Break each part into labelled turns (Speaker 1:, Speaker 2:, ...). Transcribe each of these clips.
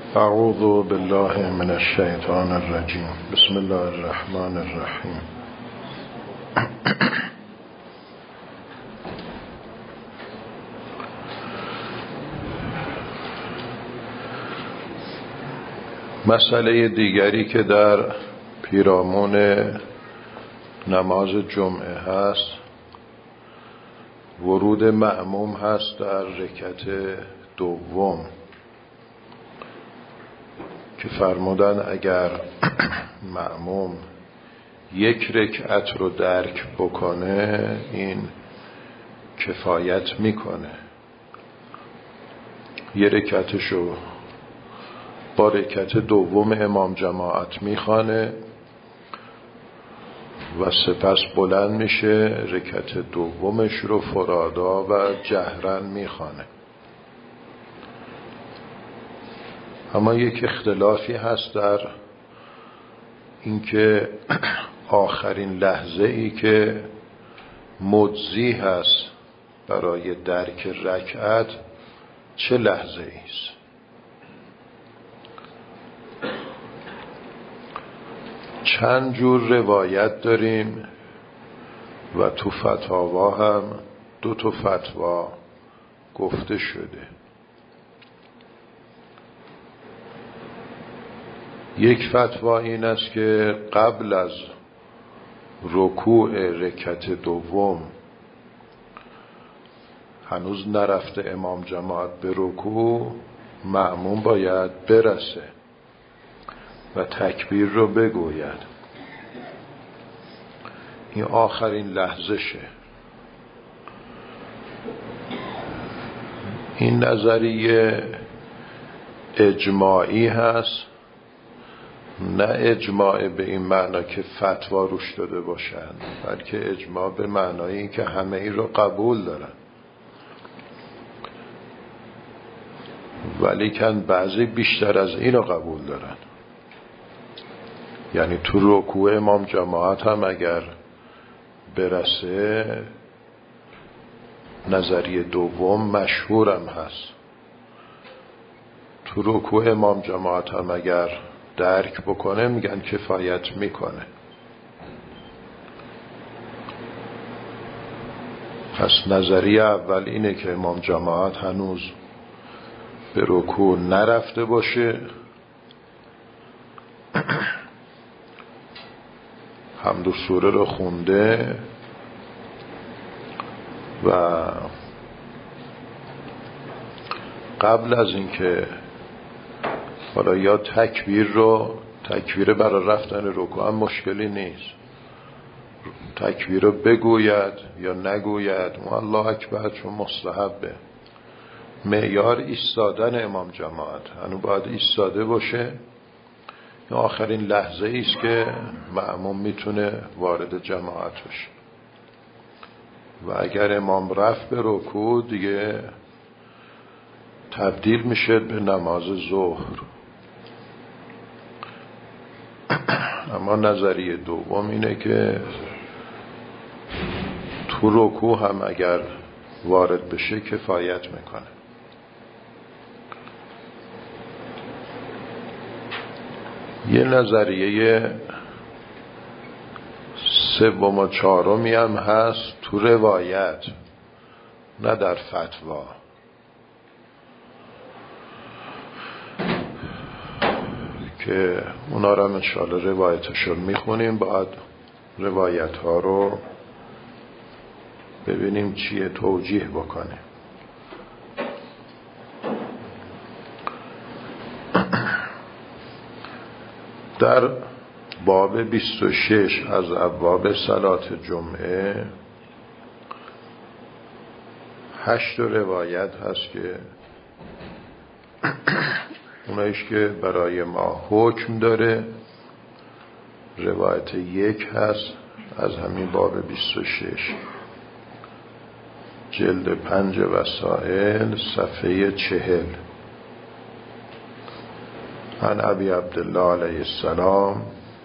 Speaker 1: اعوذ بالله من الشیطان الرجیم. بسم الله الرحمن الرحیم. مسئله دیگری که در پیرامون نماز جمعه هست، ورود مأموم هست در رکعت دوم که فرمودن اگر مأموم یک رکعت رو درک بکنه این کفایت میکنه. یه رکعتشو با رکعت دوم امام جماعت میخوانه و سپس بلند میشه رکعت دومش رو فرادا و جهرن میخوانه. اما یک اختلافی هست در اینکه آخرین لحظه ای که مجزی هست برای درک رکعت چه لحظه ایست؟ چند جور روایت داریم و تو فتاوا هم دو تا فتوا گفته شده. یک فتوا این است که قبل از رکوع رکعت دوم هنوز نرفته امام جماعت به رکوع، مأموم باید برسه و تکبیر رو بگوید. این آخرین لحظه شه. این نظریه اجماعی هست، نه اجماع به این معنا که فتوا روش داده باشن، بلکه اجماع به معنای این که همه ای رو قبول دارن، ولیکن بعضی بیشتر از این رو قبول دارن. یعنی تو رکوع امام جماعت هم اگر برسه، نظریه دوم مشهورم هست، تو رکوع امام جماعت هم اگر درک بکنه میگن کفایت میکنه. پس نظریه اول اینه که امام جماعت هنوز به رکوع نرفته باشه، حمد و سوره رو خونده و قبل از اینکه حالا یا تکبیر برای رفتن رکوع هم مشکلی نیست، تکبیر رو بگوید یا نگوید، الله اکبر چون مستحبه. معیار ایستادن امام جماعت هنو باید ایستاده باشه. این آخرین لحظه ایست که مأموم میتونه وارد جماعت بشه و اگر امام رفت به رکوع دیگه تبدیل میشه به نماز ظهر. اما نظریه دوم اینه که تو رکوع هم اگر وارد بشه کفایت میکنه. یه نظریه سوم و چهارمی هم هست تو روایت، نه در فتوا، که اونا رو هم انشاءالله روایتشون میخونیم، باید روایت ها رو ببینیم چیه توجیه بکنه. در باب 26 از ابواب صلات جمعه 8 روایت هست که اونایش که برای ما حکم داره. روایت 1 هست از همین باب 26 جلد 5 وسائل صفحه 40. عن ابی عبدالله علیه السلام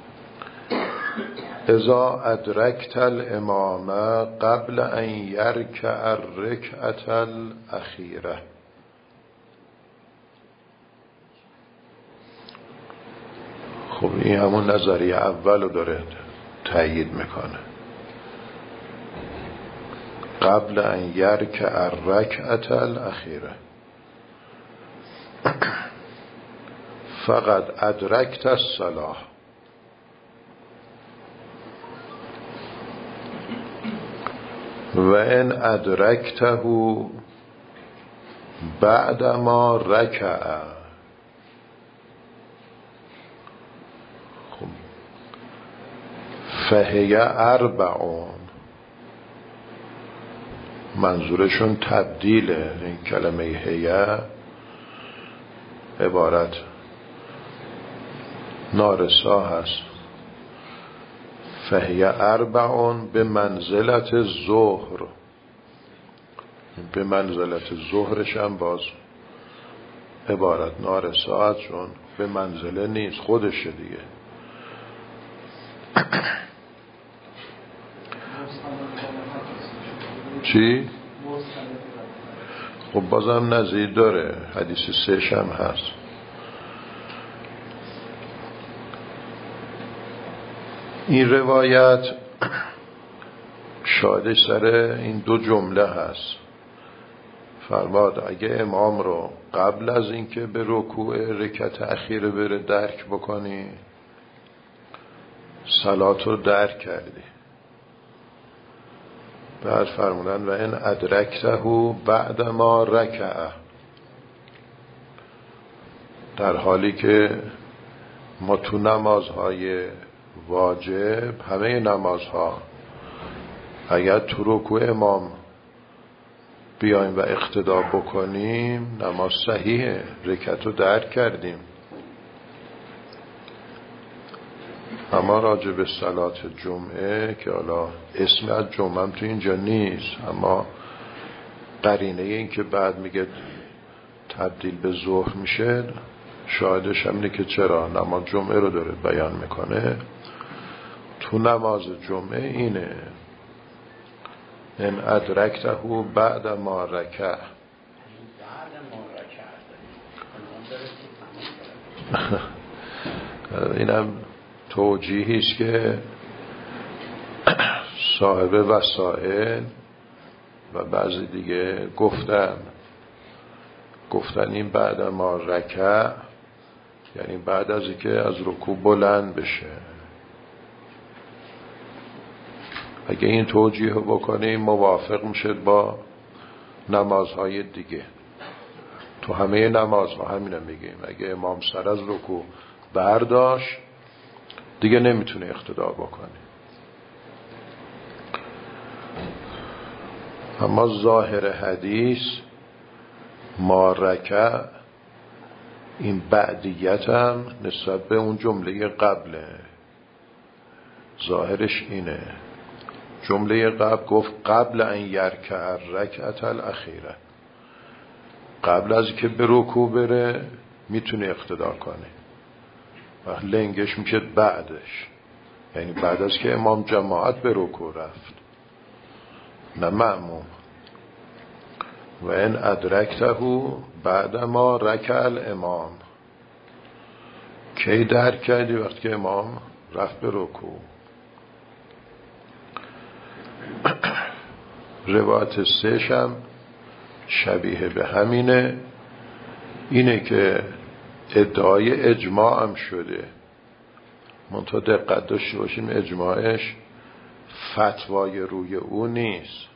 Speaker 1: اذا ادرکت الامام قبل ان یرکع الرکعة الاخیره خب این همون نظریه اول رو داره تأیید میکنه. قبل ان یرکع الرکعة الاخیره فقط ادرکت الصلاة. و ان ادرکته بعد ما رکع، خب فهی اربعون، منظورشون تبدیله. این کلمه هیه عبارت نارسا هست. فهی اربعون به منزلت ظهر، به منزلت ظهرش هم باز عبارت نارسا هست، چون به منزله نیست، خودشه دیگه. چی؟ خب بازم نظیر داره، حدیث 3 هم هست. این روایت شاهدش سر این 2 جمله هست. فرماد اگه امام رو قبل از اینکه به رکوع رکعت اخیره بره درک بکنی، صلات رو درک کردی. بعد فرمودن و این ادرکته بعد ما رکع، در حالی که ما تو نمازهای واجب، همه نمازها، اگر تو رکوع امام بیایم و اقتدا بکنیم نماز صحیحه، رکعت رو درک کردیم. اما راجع به صلات جمعه که حالا اسم از جمعه هم تو اینجا نیست، اما قرینه این که بعد میگه تبدیل به ظهر میشه، شاهدش هم اینه که چرا نماز جمعه رو داره بیان میکنه. تو نماز جمعه اینه ان ادرکته بعد ما رکع. اینم توجیهی است که صاحب وسائل و بعضی دیگه گفتن این بعد ما رکع یعنی بعد از اینکه از رکوع بلند بشه. اگه این توجیه بکنیم موافق میشه با نمازهای دیگه. تو همه نمازها همینه میگیم اگه امام سر از رکوع برداشت دیگه نمیتونه اقتدا بکنه. اما ظاهر حدیث ما رکع، این بعدیت هم نسبت به اون جمله قبله. ظاهرش اینه، جمله قبل گفت قبل ان یرکع الرکعة الاخیره، قبل از که به رکوع بره میتونه اقتدا کنه. و لنگش میشه بعدش، یعنی بعد از که امام جماعت به رکوع رفت، نه مأموم. و ان ادرکته بعد ما رکع الامام، کی درک کردی؟ وقتی که امام رفت به رکوع. روایت 3 هم شبیه به همینه، اینه که ادعای اجماع هم شده. منتها دقت داشته باشیم اجماعش فتوای روی او نیست،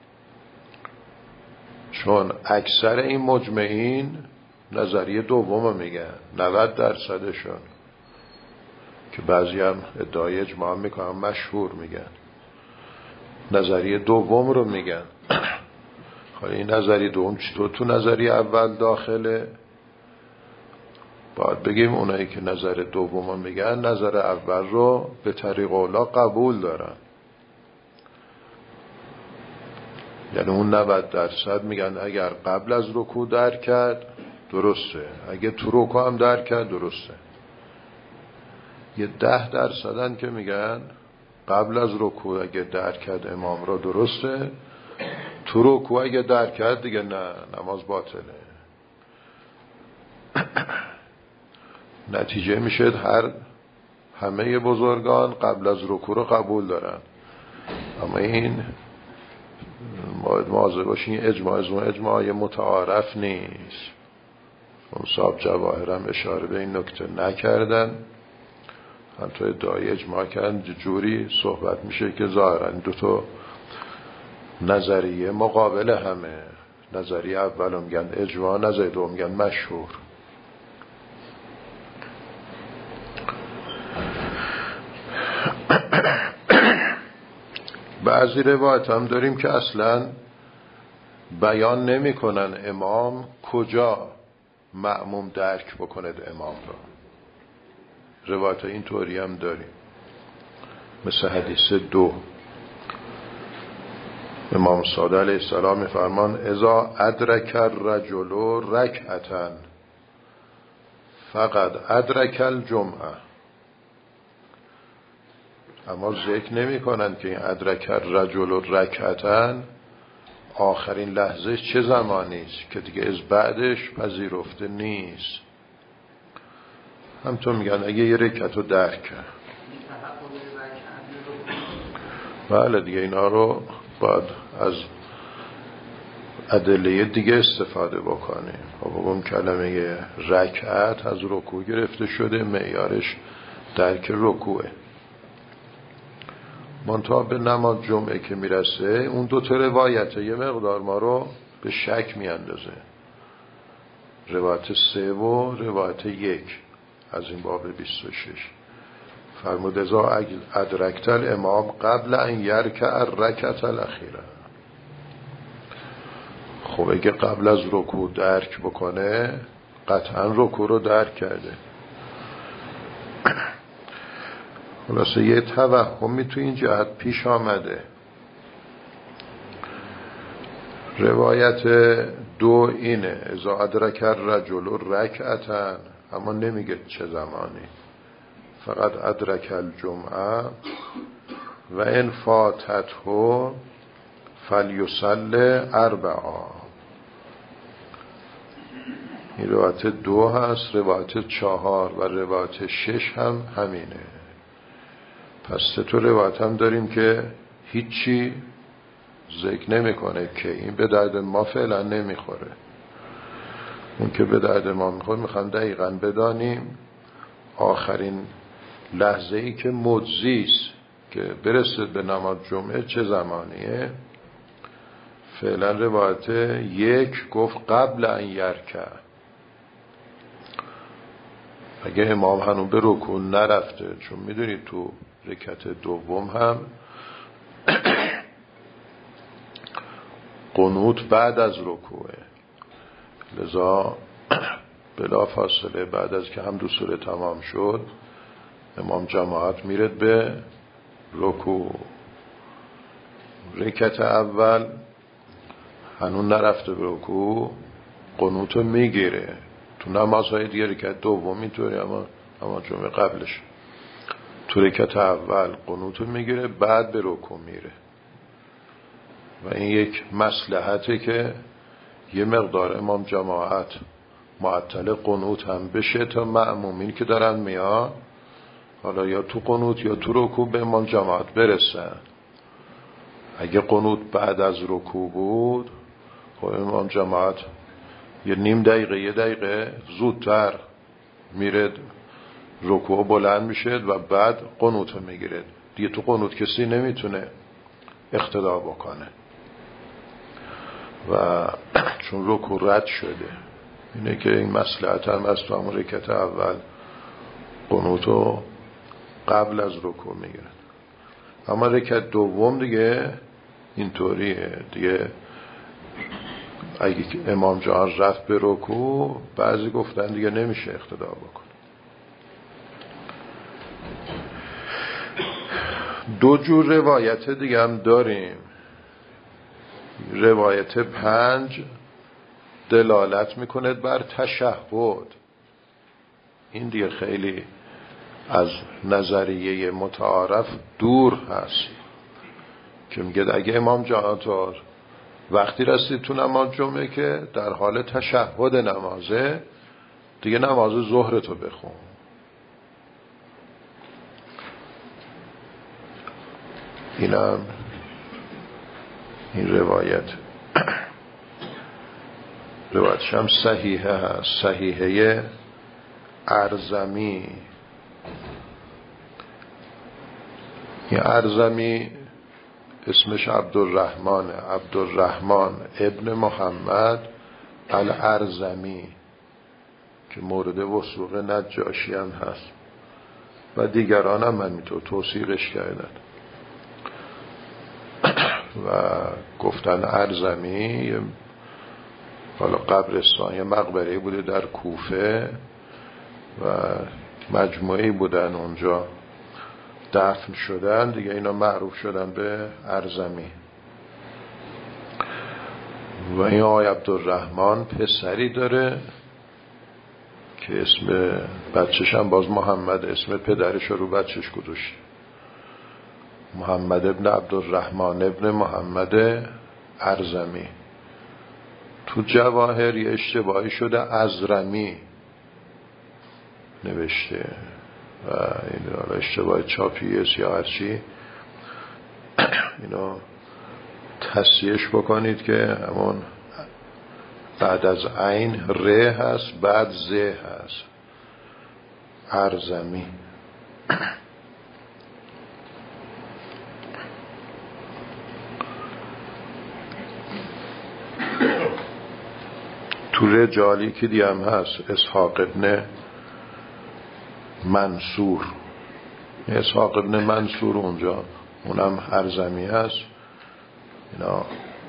Speaker 1: چون اکثر این مجمعین نظریه دوم میگن، 90%شون که بعضی هم ادعای اجماع میکنن، مشهور میگن نظریه دوم رو میگن. حالا این نظریه دوم چطور تو نظریه اول داخله؟ باید بگیم اونایی که نظر دوم میگن نظر اول رو به طریق اولا قبول دارن، یعنی اون 90% میگن اگر قبل از رکوع درک کرد درسته، اگه تو رکوع هم درک کرد درسته. یه 10% که میگن قبل از رکوع اگه درک کرد امام را درسته، تو رکوع اگه درک کرد دیگه نه، نماز باطله. نتیجه میشه هر همه بزرگان قبل از رکوع رو قبول دارن، اما این مواظب باشین اجماع متعارف نیست. صاحب جواهر هم اشاره به این نکته نکردن، هم تو ادعای اجماع کردن. جوری صحبت میشه که ظاهرا دو تا نظریه مقابل همه. نظریه اول میگن اجماع، نظریه دوم میگن مشهور. بعضی روایت هم داریم که اصلا بیان نمی کنن امام کجا مأموم درک بکند امام را. روایت این طوری هم داریم، مثل حدیث 2 امام صادق علیه السلام میفرمان اذا ادرک الرجل رکعتا فقد ادرک الجمعه. اما ذکر نمی کنن که این ادرک الرجل رکعتا آخرین لحظه چه زمانی است که دیگه از بعدش پذیرفته نیست. همطور میگن اگه یه رکعت رو درک کرد، بله دیگه اینا رو باید از ادله دیگه استفاده بکنیم. خب اون کلمه رکعت از رکوع گرفته شده، معیارش درک رکوعه. منتها به نماز جمعه که میرسه اون دو تا روایته یه مقدار ما رو به شک میاندازه. روایت 3 و روایت 1 از این باب 26 فرمود ازا ادرکت الامام قبل ان یرکع الرکعة الاخیره. خب اگه قبل از رکوع درک بکنه قطعا رکوع رو درک کرده. خلاصه یه توهمی تو این جهت پیش آمده. روایت 2 اینه اذا ادرک الرجل رکعتا، اما نمیگه چه زمانی، فقط ادرک الجمعه و ان فاتته فلیصلی 4. این روایت 2 هست. روایت 4 و روایت 6 هم همینه. پس 3 تا روایت هم داریم که هیچی ذکر نمیکنه که این به درد ما فعلا نمیخوره. اون که به درد ما میخوره میخوام دقیقاً بدانیم آخرین لحظه ای که مجزیست که برسه به نماز جمعه چه زمانیه. فعلا روایت 1 گفت قبل ان یرکع. اگه امام هنوز به رکوع نرفته، چون میدونید تو رکعت دوم هم قنوت بعد از رکوعه، لذا بلا فاصله بعد از که حمد و سوره تمام شد امام جماعت میرد به رکوع. رکعت اول هنوز نرفته به رکوع، قنوتو میگیره. تو نمازهای دیگه رکعت دوم اینطوری، اما جمعه قبلش تو رکعت اول قنوتو میگیره بعد به رکوع میره. و این یک مصلحته که یه مقدار امام جماعت معطل قنوت هم بشه تا مأمومین که دارن میان حالا یا تو قنوت یا تو رکوع به امام جماعت برسن. اگه قنوت بعد از رکوع بود خب امام جماعت یه نیم دقیقه یه دقیقه زودتر میره رکوع بلند میشه و بعد قنوت رو میگیره. دیگه تو قنوت کسی نمیتونه اقتدا بکنه و چون رکوع رد شده. اینه که این مصلحت هم از تو همون رکعت اول قنوت رو قبل از رکوع میگیرن. اما رکعت دوم دیگه اینطوریه دیگه، اگه امام جان رفت به رکوع بعضی گفتن دیگه نمیشه اقتدا بکن. 2 جور روایت دیگه هم داریم. روایت 5 دلالت میکنه بر تشهد. این دیگه خیلی از نظریه متعارف دور هست که میگه اگه امام جماعت وقتی رسید تو نماز جمعه که در حال تشهد نمازه، دیگه نماز ظهر تو بخون. اینم این روایتش هم صحیحه هست، صحیحه ارزمی. این ارزمی اسمش عبدالرحمن ابن محمد الارزمی که مورد وثوق نجاشی هم هست و دیگران هم همینطور توثیقش کردن و گفتن ارزمی حالا قبرستان یه مقبره بوده در کوفه و مجموعی بودن اونجا دفن شدن دیگه، اینا معروف شدن به ارزمی. و این آقای عبدالرحمن پسری داره که اسم بچه‌ش هم باز محمد، اسم پدرش رو بچه‌ش گذاشته، محمد ابن عبدالرحمن ابن محمد ارزمی. تو جواهر یه اشتباهی شده ازرمی نوشته و این اشتباه چاپی است یا هرچی، اینو تصحیحش بکنید که همون بعد از عین ر هست بعد ز هست، ارزمی. تو رجالی که دیم هست اسحاق ابن منصور، اسحاق ابن منصور اونجا اونم ارزمی هست. اینا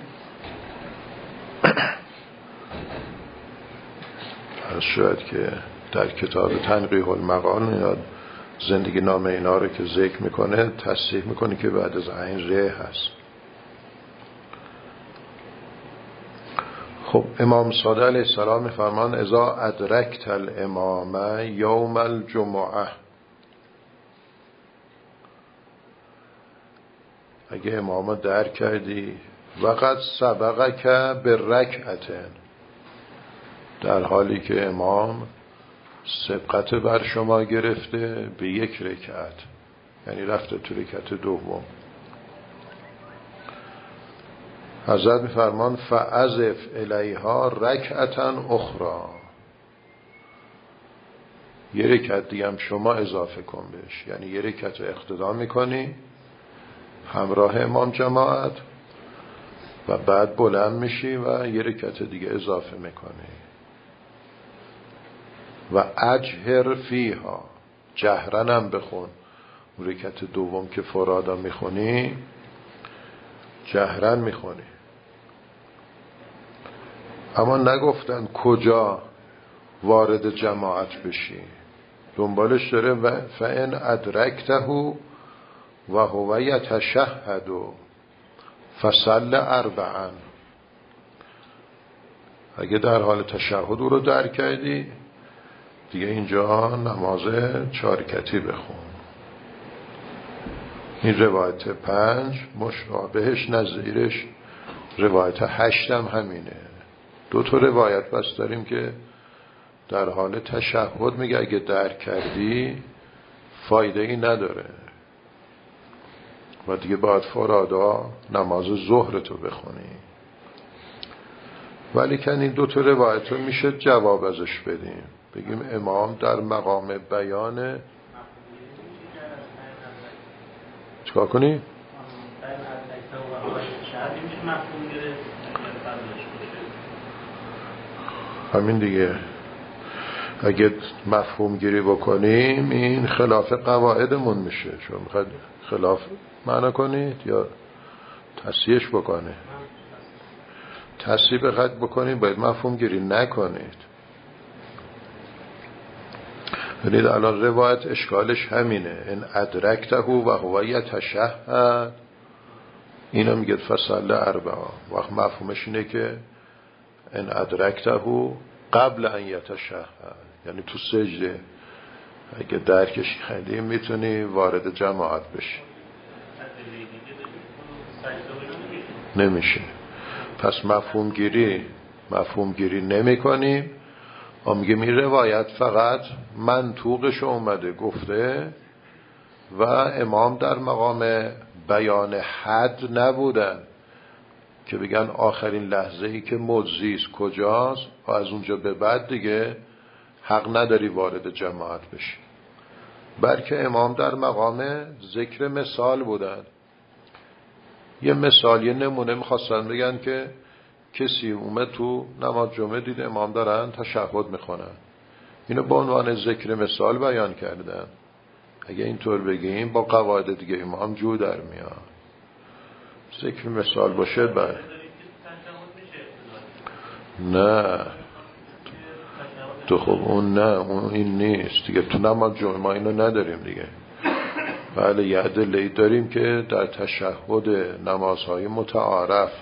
Speaker 1: شاید که در کتاب تنقیح المقال یا زندگی نامه اینا رو که ذکر میکنه تصحیح میکنه که بعد از عین ر هست. خب امام صادق علیه السلام فرمان اذا ادرکت الامام یوم الجمعه، اگه امام درک کردی وقد سبقک برکعتین، در حالی که امام سبقت بر شما گرفته به یک رکعت، یعنی رفته تو رکعت دوم. حضرت میفرمان فاضف الیها رکعتا اخرى، یه رکعت دیگه هم شما اضافه کن بهش، یعنی یه رکعت اقتدا میکنی همراه امام جماعت و بعد بلند میشی و یه رکعت دیگه اضافه میکنی. و اجهر فیها، جهرن هم بخون، رکعت دوم که فرادا میخونی جهرن میخونی. اما نگفتن کجا وارد جماعت بشی، دنبالش داره و فان ادرکته و هو یتشهد فصل اربعا، اگه در حال تشهد رو درک کردی دیگه اینجا نماز 4 رکعتی بخون. این روایت 5 مشابهش نظیرش روایت 8 هم همینه. 2 تا روایت بس داریم که در حال تشهد میگه اگه درک کردی فایده ای نداره و دیگه باید فرادا نماز ظهر تو بخونی. ولی که این 2 تا روایت رو میشه جواب ازش بدیم، بگیم امام در مقام بیان چکار کنی؟ همین دیگه، اگه مفهوم گیری بکنیم این خلاف قواعدمون میشه. چون میخواد خلاف معنا کنید یا تصحیحش بکنه، تصحیح بخواد بکنید باید مفهوم گیری نکنید. ببینید الان روایت اشکالش همینه، ان ادرکته و هو یتشهد، اینا میگه فصل اربعا، وقت مفهومش اینه که ان ادرکته قبل ان یتشهد، یعنی تو سجده اگه درکش کردی میتونی وارد جماعت بشی. نمیشه، پس مفهوم گیری نمی کنیم. میگه این روایت فقط منطوقش اومده گفته و امام در مقام بیان حد نبودن که بگن آخرین لحظه ای که مجزیست کجاست و از اونجا به بعد دیگه حق نداری وارد جماعت بشی، بلکه امام در مقام ذکر مثال بودن. یه مثال، یه نمونه میخواستن بگن که کسی اومد تو نماز جمعه دید امام دارن تشهد میخونن، اینو به عنوان ذکر مثال بیان کردن. اگه اینطور بگیم با قواعد دیگه امام جو در میاد. ذکر مثال باشه بله. نه تو خب اون نه، اون این نیست دیگه. تو نماز جمعه ما اینو نداریم دیگه. بله یه ادله‌ای داریم که در تشهد نمازهای متعارف،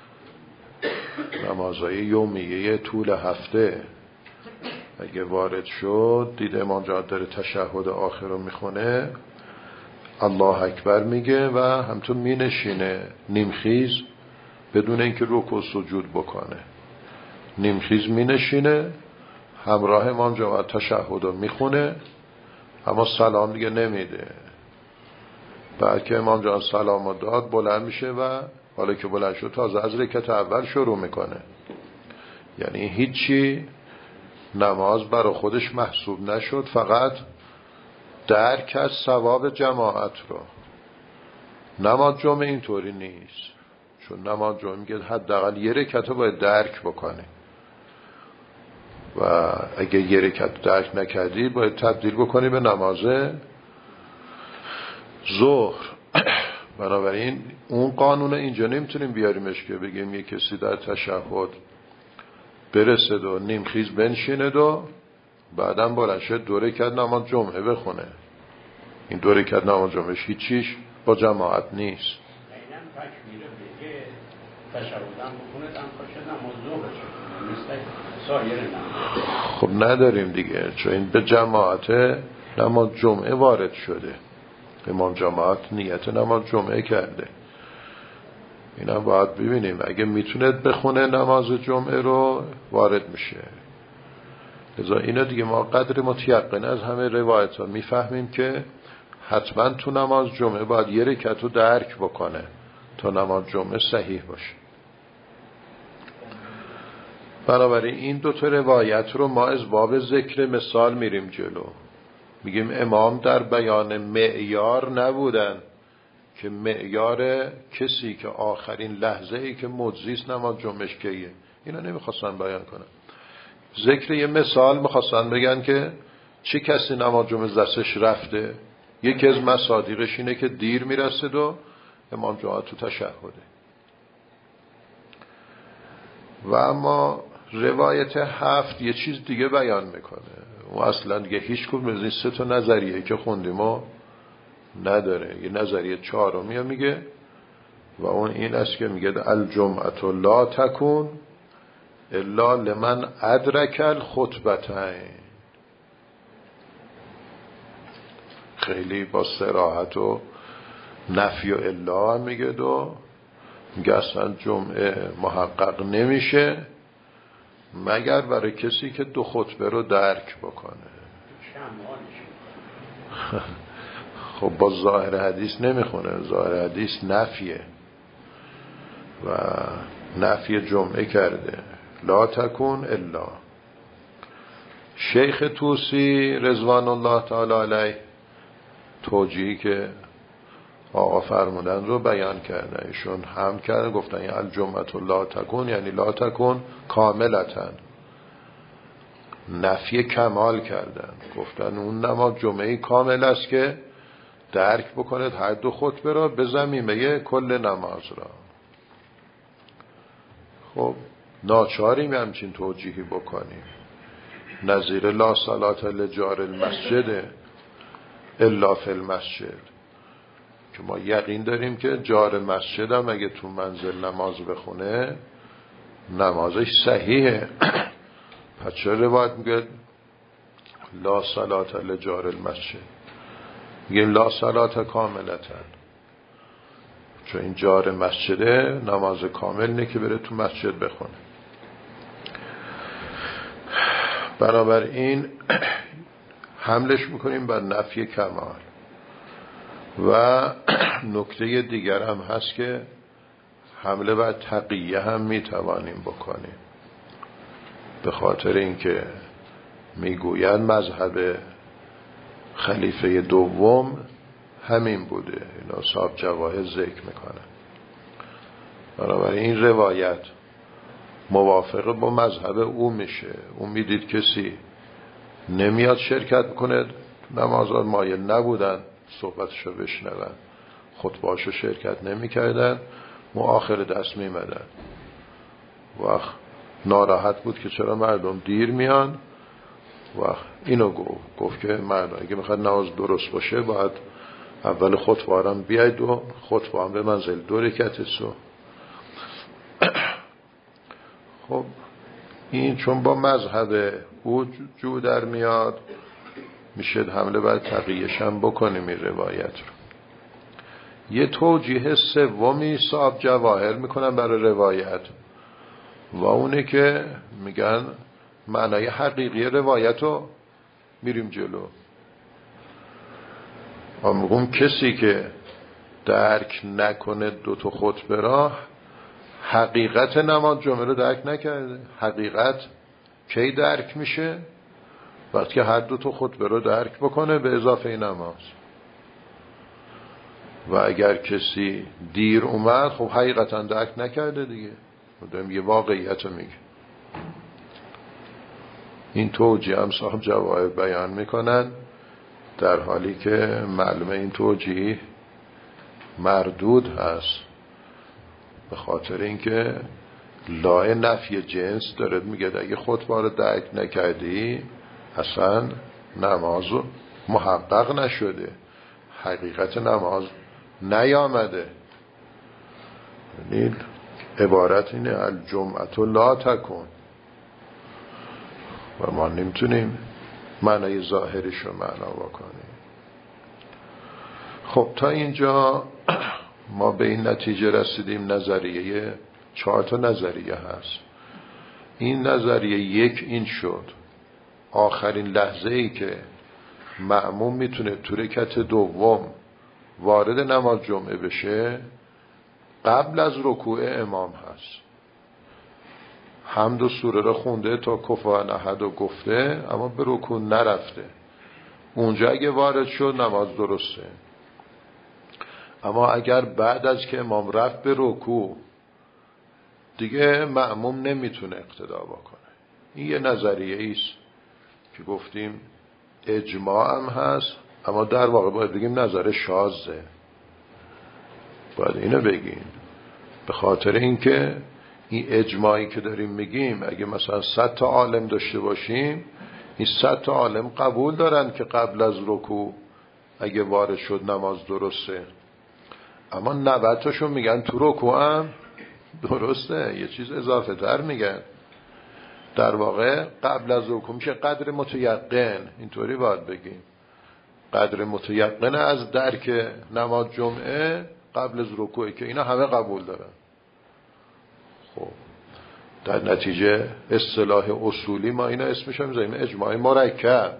Speaker 1: نمازهای یومیه طول هفته اگه وارد شد دید امام جان داره تشهد آخر رو میخونه، الله اکبر میگه و همطور مینشینه نیمخیز بدون اینکه رکوع و سجود بکنه، نیمخیز مینشینه همراه امام جان تشهد رو میخونه، اما سلام دیگه نمیده. بعد که امام جان سلام رو داد بلند میشه و حالا که بلند شد تازه از رکعت اول شروع میکنه. یعنی هیچی نماز برای خودش محسوب نشد، فقط درک از ثواب جماعت رو. نماز جمعه اینطوری نیست، چون نماز جمعه میگه حداقل یه رکعت رو باید درک بکنی و اگه یه رکعت درک نکردی باید تبدیل بکنی به نماز ظهر. بنابراین اون قانون اینجا نمیتونیم بیاریمش که بگیم یه کسی در تشهد برسد و نیمخیز بنشیند و بعداً بلند شد 2 رکعت نماز جمعه بخونه. این 2 رکعت نماز جمعهش هیچیش با جماعت نیست. خب نداریم دیگه، چون این به جماعت نماز جمعه وارد شده، امام جماعت نیت نماز جمعه کرده. اینا باید ببینیم اگه میتونه بخونه نماز جمعه رو وارد میشه. لذا اینا دیگه ما قدر متیقن از همه روایت ها میفهمیم که حتما تو نماز جمعه باید یه رکعت رو درک بکنه تا نماز جمعه صحیح باشه. بنابراین این 2 تا روایت رو ما از باب ذکر مثال میریم جلو، میگیم امام در بیان معیار نبودن که معیار کسی که آخرین لحظه ای که مجزیست نماز جمعش کیه، اینا نمیخواستن بیان کنن. ذکر یه مثال میخواستن بگن که چه کسی نماز جمعه دستش رفته، یکی از مصادیقش اینه که دیر میرسد و امام جمعه تو تشهده. و اما روایت 7 یه چیز دیگه بیان میکنه، و اصلا دیگه هیچ کدوم از این 3 تا نظریه که خوندیم و نداره. یه نظریه 4می میگه و اون این است که میگه الجمعة لا تکون الا لمن ادرک الخطبتین. خیلی با صراحت و نفی و الا هم میگه میگه اصلا جمعه محقق نمیشه مگر برای کسی که 2 خطبه رو درک بکنه. خب با ظاهر حدیث نمیخونه، ظاهر حدیث نفیه و نفی جمعه کرده، لا تکون الا. شیخ طوسی رضوان الله تعالی علیه توجیهی که آقا فرمودن رو بیان کردن، ایشون هم کردن گفتن یعنی الجمعة لا تکون یعنی لا تکون کاملتاً، نفی کمال کردن، گفتن اون نماز جمعه کامل است که درک بکند هر 2 خطبه را به زمینه کل نماز را. خب ناچاریم همچین توجیهی بکنیم، نظیر لا صلاة لجار المسجد الا فی المسجد، که ما یقین داریم که جار مسجد هم اگه تو منزل نماز بخونه نمازش صحیحه. پس چرا روایت میگه لا صلاة لجار المسجد، میگه لا صلاة کاملتاً، چون این جار مسجده نماز کامل نه که بره تو مسجد بخونه. بنابراین حملش میکنیم بر نفی کمال. و نکته دیگر هم هست که حمله بر تقیه هم میتوانیم بکنیم، به خاطر اینکه میگویند مذهب خلیفه دوم همین بوده، اینا صاحب جواهر ذکر میکنن. بنابراین این روایت موافق با مذهب او میشه. اون میدید کسی نمیاد شرکت بکنه نمازات، مایل نبودن صحبتشو بشنون، خطبهاشو شرکت نمیکردن، آخر دست میمدن. وقت ناراحت بود که چرا مردم دیر میان. وقت اینو گفت که مردم اگه میخواد نماز درست باشه باید اول خطبه هم بیاید و خطبه هم به منزل 2 رکعت سو. خب این چون با مذهب او جو در میاد، میشه حمله بر تقیه‌ش هم بکنیم این روایت رو. یه توجیه سومی صاحب جواهر میکنن برای روایت و اونه که میگن معنای حقیقی روایت رو میریم جلو. و میگم کسی که درک نکنه 2 تا خطبه را حقیقت نماز جمعه رو درک نکرده. حقیقت کی درک میشه؟ وقتی که هر 2 تا خطبه رو درک بکنه به اضافه نماز. و اگر کسی دیر اومد خب حقیقتا درک نکرده دیگه، مدام یه واقعیت رو میگه. این توجیه هم صاحب جواهر بیان میکنن، در حالی که معلومه این توجیه مردود هست، به خاطر اینکه لای نفی جنس داره میگه اگه خطبه رو درک نکردی اصلا نماز محقق نشده، حقیقت نماز نیامده. یعنی عبارت اینه الجمعة لا تکن، و ما نمیتونیم معنای ظاهرش رو معنا بکنیم. خب تا اینجا ما به این نتیجه رسیدیم نظریه 4 تا نظریه هست. این نظریه 1 این شد آخرین لحظه ای که مأموم میتونه تو رکعت دوم وارد نماز جمعه بشه قبل از رکوع امام هست. حمد و سوره رو خونده تا کفوا احد رو گفته اما به رکوع نرفته. اونجا اگه وارد شد نماز درسته. اما اگر بعد از که امام رفت به رکوع دیگه مأموم نمیتونه اقتدا بکنه. این یه نظریه ایست که گفتیم اجماع هم هست، اما در واقع باید بگیم نظر شاذه. باید اینو بگیم، به خاطر اینکه این اجماعی که داریم میگیم اگه مثلا 100 تا عالم داشته باشیم، این 100 تا عالم قبول دارن که قبل از رکوع اگه وارد شد نماز درسته، اما 90 تاشون میگن تو رکوع هم درسته، یه چیز اضافه تر میگن. در واقع قبل از رکوع میشه قدر متیقن، اینطوری باید بگیم، قدر متیقن از درک نماز جمعه قبل از رکوعی که اینا همه قبول دارن. خب در نتیجه اصطلاح اصولی ما اینا اسمش هم میذاریم اجماع مرکب،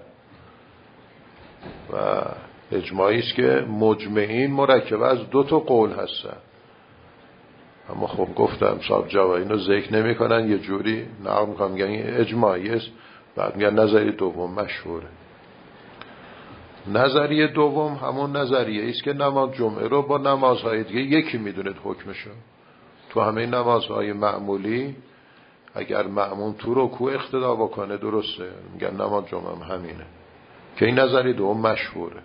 Speaker 1: و اجماعی است که مجمعین مرکب از 2 تا قول هستن. اما خب گفتم صاحب جواهر اینو ذکر نمی کنن، یه جوری نقل میکنن میگن این اجماعی است، بعد میگن نظریه دوم مشهوره. نظریه دوم همون نظریه است که نماز جمعه رو با نمازهای دیگه یکی میدونید حکمشو. تو همه نمازهای معمولی اگر مأموم تو رکوع اقتدا بکنه درسته، میگن نماز جمعه هم همینه، که این نظریه دوم مشهوره.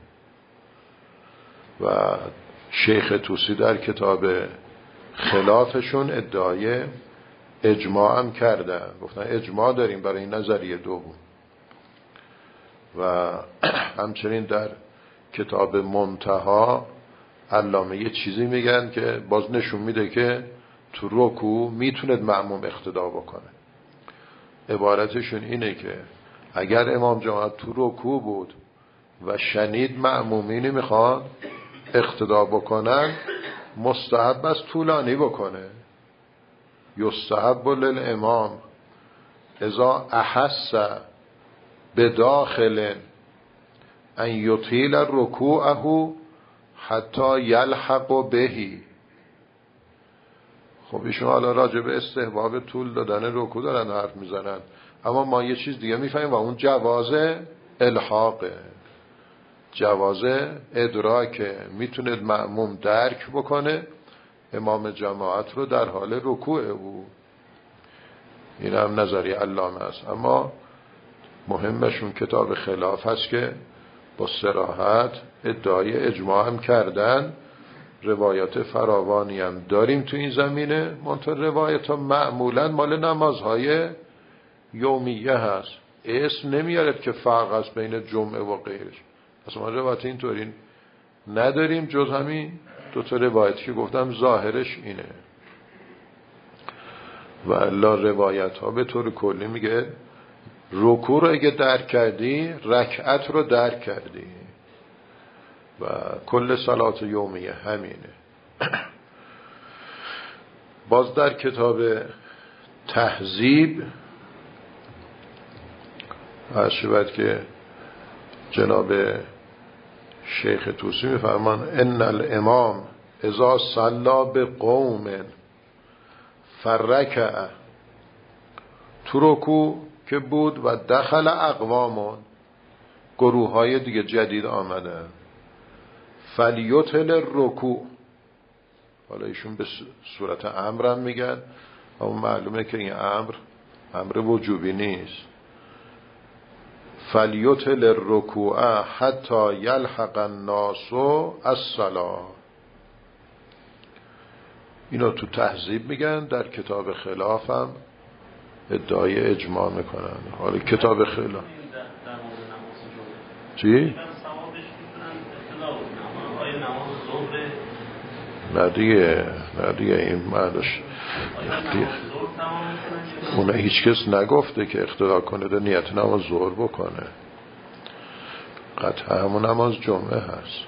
Speaker 1: و شیخ طوسی در کتاب خلافشون ادعای اجماع هم کردن، گفتن اجماع داریم برای این نظریه دوم. و همچنین در کتاب منتها علامه یه چیزی میگن که باز نشون میده که تو رکوع میتوند مأموم اقتدا بکنه. عبارتشون اینه که اگر امام جماعت تو رکوع بود و شنید مأمومینی میخوان اقتدا بکنن، مستحب است طولانی بکنه. یستحب للامام اذا احس بداخل ان یطیل رکوعه حتی یلحق بهی. خب ایشون حالا راجع به استحباب طول دادن رکوع دارن حرف میزنن، اما ما یه چیز دیگه میفهمیم و اون جواز الحاقه، جواز ادراکه. میتونه مأموم درک بکنه امام جماعت رو در حال رکوع او. این هم نظریه علامه است، اما مهمشون کتاب خلاف هست که با صراحت ادعای اجماع هم کردن. روایات فراوانی هم داریم تو این زمینه، منتها روایت ها معمولا مال نمازهای یومیه هست، اسم نمیارد که فرق است بین جمعه و غیرش. اصلا ما روایت اینطوری نداریم جز همین دو تا روایتی که گفتم ظاهرش اینه. و الا روایت ها به طور کلی میگه رکوع رو اگه درک کردی رکعت رو درک کردی، و کل صلات یومیه همینه. باز در کتاب تهذیب شود که جناب شیخ طوسی میفرمان ان الامام اذا صلی بقوم فرکع، تو رکوع که بود و دخل اقوامون، گروه های دیگه جدید آمدن، فلیطل رکوع. حالا ایشون به صورت امر هم میگن، اما معلومه که این امر وجوبی نیست. فلیطل رکوع حتی یلحق الناس الصلاة. اینو تو تهذیب میگن، در کتاب خلاف هم ادعای اجماع میکنن. حالا کتاب خلاف چی؟ نه دیگه این معنیش اونه هیچ کس نگفته که اقتدا کنه ده نیت نماز ظهر بکنه، قطعا همون نماز جمعه هست.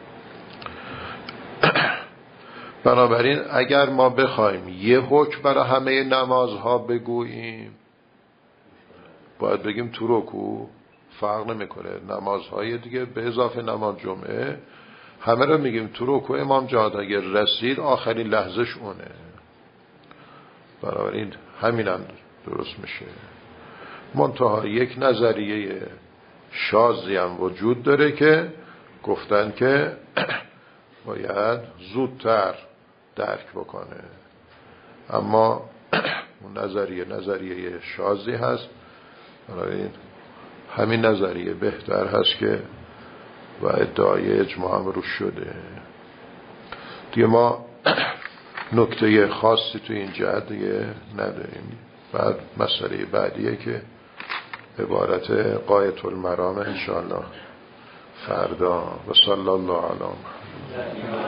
Speaker 1: بنابراین اگر ما بخوایم یه حکم برای همه نمازها بگوییم، باید بگیم تو رکوع فرق نمیکنه، نمازهای دیگه به اضافه نماز جمعه همه رو میگیم تو رکوع امام جماعت اگر رسید آخرین لحظش اونه. بنابراین همین هم درست میشه. منتها یک نظریه شاذی هم وجود داره که گفتن که باید زودتر درک بکنه، اما اون نظریه شاذی هست. بنابراین همین نظریه بهتر هست که و ادعای اجماع هم روش شده دیگه. ما نکته خاصی تو این جهت دیگه نداریم. بعد مسئله بعدیه که عبارت غایة المرام انشاءالله فردا. و صلی الله علی محمد.